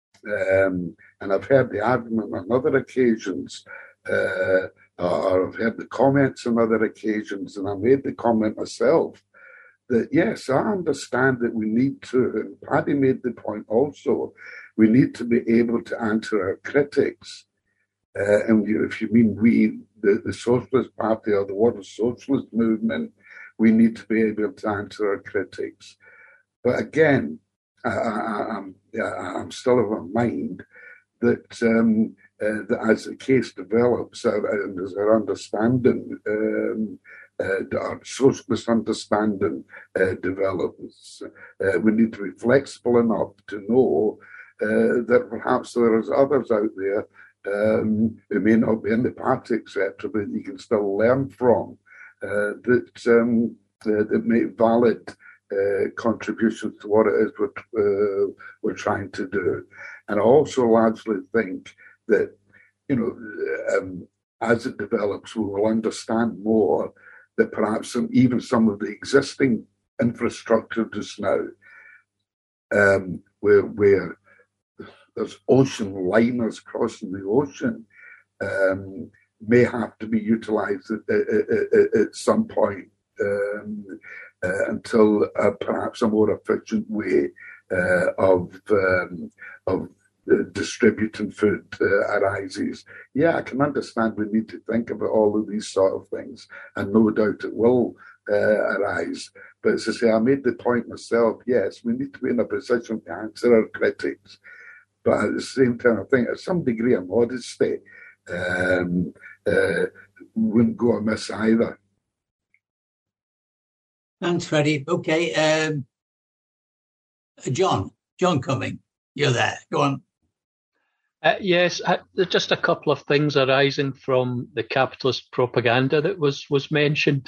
Um, and I've heard the argument on other occasions, uh, or I've heard the comments on other occasions, and I made the comment myself, that yes, I understand that we need to, and Paddy made the point also, we need to be able to answer our critics. Uh, and if you mean we, the, the Socialist Party or the World Socialist Movement, we need to be able to answer our critics. But again, I, I, I'm, I'm still of a mind that, um, uh, that as the case develops uh, and as our understanding um, Uh, our socialist understanding uh, develops, Uh, we need to be flexible enough to know uh, that perhaps there is others out there um, who may not be in the party, et cetera, but you can still learn from uh, that um, uh, that make valid uh, contributions to what it is we're, uh, we're trying to do. And I also largely think that, you know, um, as it develops, we will understand more that perhaps some, even some of the existing infrastructure just now, um, where, where there's ocean liners crossing the ocean, um, may have to be utilised at, at, at, at some point um, uh, until uh, perhaps a more efficient way uh, of um, of Uh, distributing food uh, arises. Yeah, I can understand we need to think about all of these sort of things, and no doubt it will uh, arise. But as I say, I made the point myself, yes, we need to be in a position to answer our critics. But at the same time, I think at some degree of modesty um, uh, wouldn't go amiss either. Thanks, Freddie. Okay, um, John, John Cumming, you're there. Go on. Uh, yes, uh, there's just a couple of things arising from the capitalist propaganda that was was mentioned.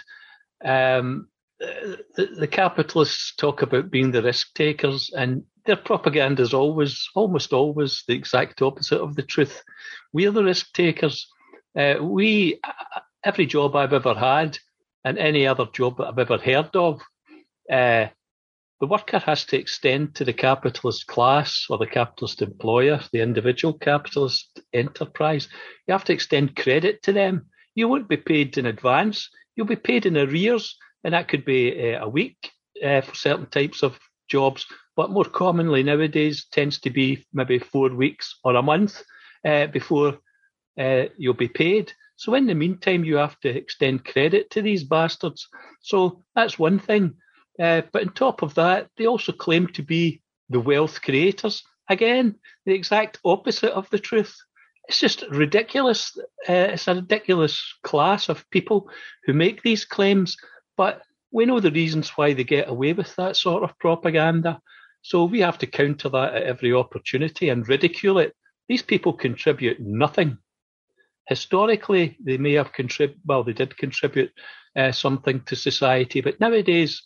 Um, the, the capitalists talk about being the risk takers, and their propaganda is always, almost always, the exact opposite of the truth. We are the risk takers. Uh, we, every job I've ever had, and any other job that I've ever heard of, uh, the worker has to extend to the capitalist class or the capitalist employer, the individual capitalist enterprise. You have to extend credit to them. You won't be paid in advance. You'll be paid in arrears, and that could be uh, a week uh, for certain types of jobs. But more commonly nowadays tends to be maybe four weeks or a month uh, before uh, you'll be paid. So in the meantime, you have to extend credit to these bastards. So that's one thing. Uh, but on top of that, they also claim to be the wealth creators. Again, the exact opposite of the truth. It's just ridiculous. Uh, it's a ridiculous class of people who make these claims. But we know the reasons why they get away with that sort of propaganda. So we have to counter that at every opportunity and ridicule it. These people contribute nothing. Historically, they may have contributed, well, they did contribute uh, something to society. But nowadays,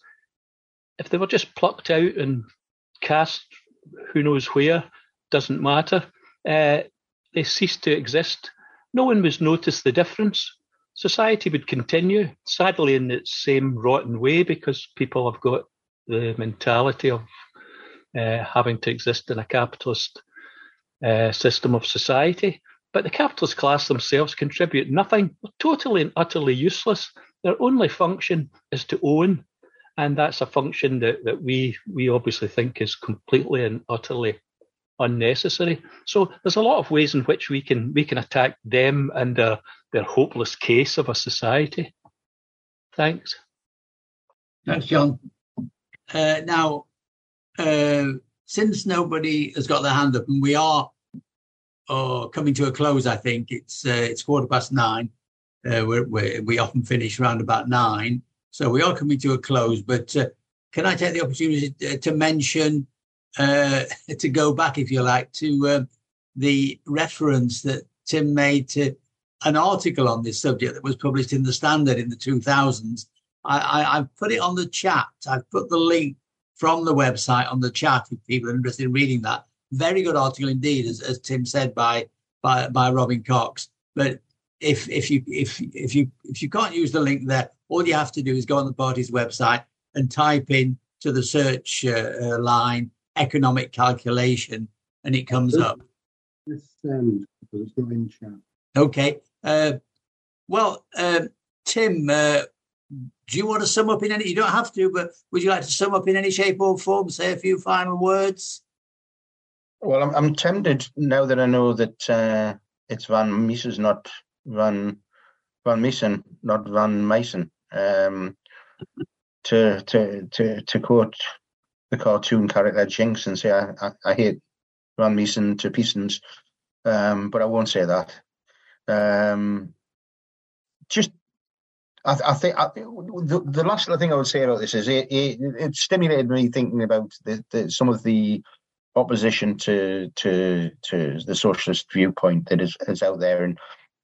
if they were just plucked out and cast who knows where, doesn't matter, uh, they cease to exist. No one would notice the difference. Society would continue, sadly in its same rotten way, because people have got the mentality of uh, having to exist in a capitalist uh, system of society. But the capitalist class themselves contribute nothing. They're totally and utterly useless. Their only function is to own. And that's a function that, that we we obviously think is completely and utterly unnecessary. So there's a lot of ways in which we can we can attack them and their their hopeless case of a society. Thanks. Thanks, John. Uh, now, uh, since nobody has got their hand up, and we are uh, coming to a close, I think it's uh, it's quarter past nine. Uh, we're, we're, we often finish around about nine, so we are coming to a close. But uh, can I take the opportunity to, to mention, uh, to go back, if you like, to uh, the reference that Tim made to an article on this subject that was published in the Standard in the two thousands. I, I, I've put it on the chat. I've put the link from the website on the chat if people are interested in reading that. Very good article indeed, as, as Tim said, by by by Robin Cox. But if if you if if you if you can't use the link there, all you have to do is go on the party's website and type in to the search uh, uh, line economic calculation, and it comes up. Just send because it's not in chat. Okay. Uh, well, uh, Tim, uh, do you want to sum up in any? You don't have to, but would you like to sum up in any shape or form? Say a few final words. Well, I'm, I'm tempted now that I know that uh, it's Van Mises, not Van Van Miesen, not Van Mason. Um, to to to to quote the cartoon character Jinx and say I, I, I hate Van Miesen to pieces, um, but I won't say that. Um, just. I, I think I, the, the last thing I would say about this is it, it, it stimulated me thinking about the, the, some of the opposition to to to the socialist viewpoint that is, is out there, and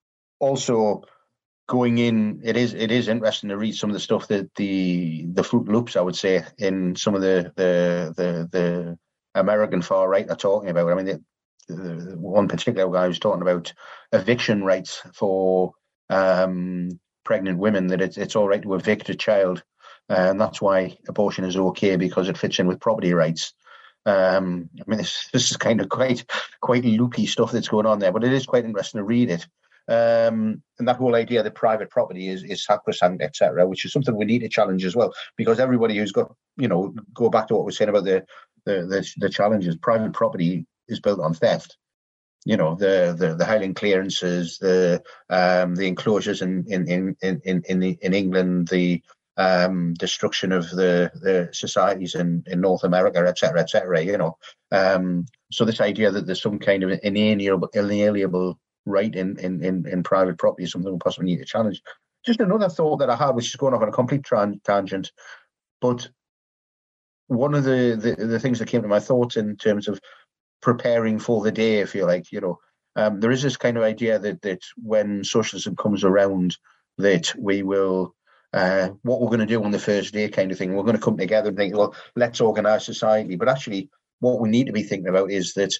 also going in. It is it is interesting to read some of the stuff that the the Fruit Loops, I would say, in some of the the the, the American far right are talking about. I mean, the, the one particular guy was talking about eviction rights for. Um, pregnant women, that it's it's all right to evict a child, uh, and that's why abortion is okay because it fits in with property rights. Um, I mean, this, this is kind of quite quite loopy stuff that's going on there, but it is quite interesting to read it. Um, and that whole idea that private property is is sacrosanct, et cetera, which is something we need to challenge as well, because everybody who's got, you know, go back to what we're saying about the the the, the challenges. Private property is built on theft. You know, the, the, the Highland clearances, the um, the enclosures in in in in in, the, in England, the um, destruction of the, the societies in, in North America, et cetera, et cetera. You know, um, so this idea that there's some kind of inalienable, inalienable right in, in, in, in private property is something we possibly need to challenge. Just another thought that I had, which is going off on a complete tran- tangent, but one of the, the the things that came to my thoughts in terms of preparing for the day, if you like, you know, um, there is this kind of idea that that when socialism comes around, that we will, uh, what we're going to do on the first day kind of thing, we're going to come together and think, well, let's organise society. But actually, what we need to be thinking about is that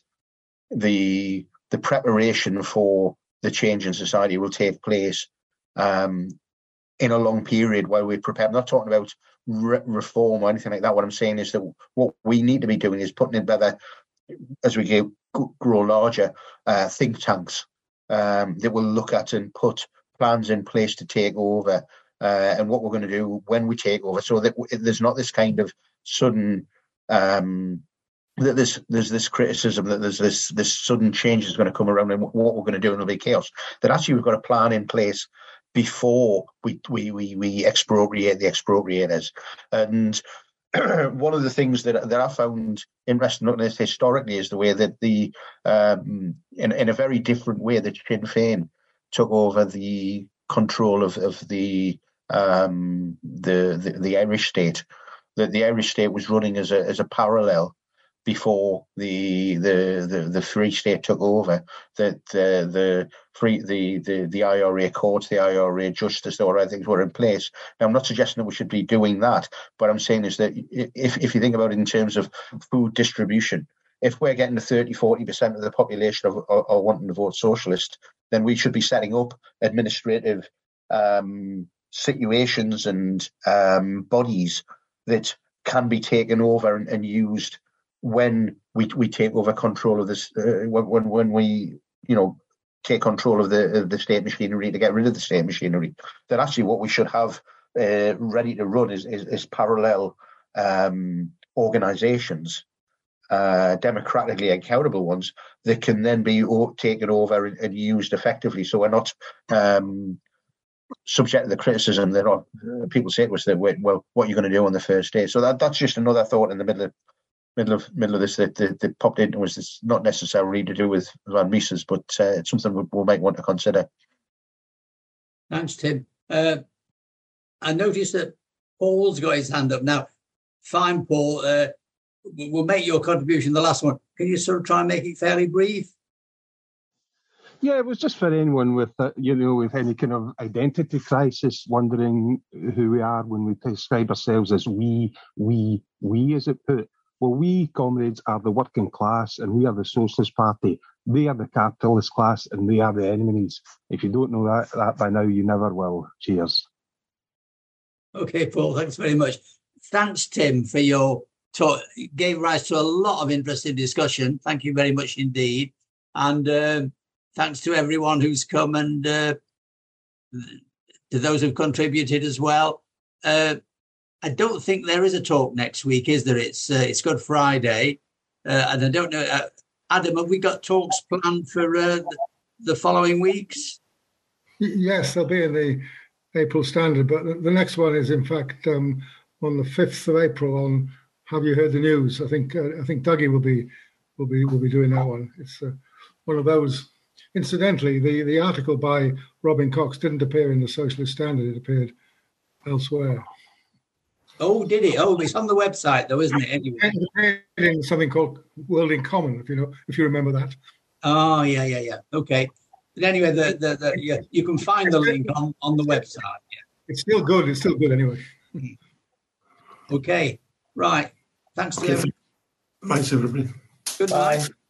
the the preparation for the change in society will take place um, in a long period while we prepare. I'm not talking about re- reform or anything like that. What I'm saying is that what we need to be doing is putting together, as we get, grow larger, uh, think tanks um, that will look at and put plans in place to take over uh, and what we're going to do when we take over, so that w- there's not this kind of sudden um, that there's there's this criticism that there's this this sudden change is going to come around and what we're going to do and it'll be chaos. That actually we've got a plan in place before we we we, we expropriate the expropriators. And one of the things that that I found interesting looking at this historically is the way that the um, in in a very different way that Sinn Féin took over the control of of the um, the, the the Irish state. That the Irish state was running as a as a parallel before the the the, the Free State took over. That the the free the, the the I R A courts, the I R A justice, all right things were in place. Now, I'm not suggesting that we should be doing that, but I'm saying is that if if you think about it in terms of food distribution, if we're getting to thirty, forty percent of the population of are, are wanting to vote socialist, then we should be setting up administrative um, situations and um, bodies that can be taken over and, and used when we we take over control of this, uh, when when we you know take control of the of the state machinery to get rid of the state machinery. That actually what we should have uh, ready to run is is, is parallel um, organisations uh, democratically accountable ones that can then be o- taken over and, and used effectively. So we're not um, subject to the criticism that uh, people say to us that, well, what are you going to do on the first day? So that, that's just another thought in the middle of middle of middle of this that, that, that popped into us. It's not necessarily to do with Van Mises, but uh, it's something we, we might want to consider. Thanks, Tim. Uh, I noticed that Paul's got his hand up now. Fine, Paul. Uh, we'll make your contribution the last one. Can you sort of try and make it fairly brief? Yeah, it was just for anyone with, uh, you know, with any kind of identity crisis, wondering who we are when we describe ourselves as we, we, we, as it put. Well, we, comrades, are the working class and we are the Socialist Party. They are the capitalist class and they are the enemies. If you don't know that, that by now, you never will. Cheers. Okay, Paul, thanks very much. Thanks, Tim, for your talk. It gave rise to a lot of interesting discussion. Thank you very much indeed. And uh, thanks to everyone who's come and uh, to those who've contributed as well. Uh, I don't think there is a talk next week, is there? It's uh, it's Good Friday, uh, and I don't know. Uh, Adam, have we got talks planned for uh, the, the following weeks? Yes, they'll be in the April Standard, but the, the next one is, in fact, um, on the fifth of April. On Have You Heard the News? I think uh, I think Dougie will be will be will be doing that one. It's uh, one of those. Incidentally, the, the article by Robin Cox didn't appear in the Socialist Standard; it appeared elsewhere. Oh, did it? Oh, it's on the website, though, isn't it? Anyway, in something called World in Common, if you know, if you remember that. Oh, yeah, yeah, yeah. Okay. But anyway, the, the, the yeah, you can find the link on, on the website. Yeah. It's still good. It's still good anyway. Okay. Right. Thanks to Okay. everyone. Thanks, everybody. Goodbye.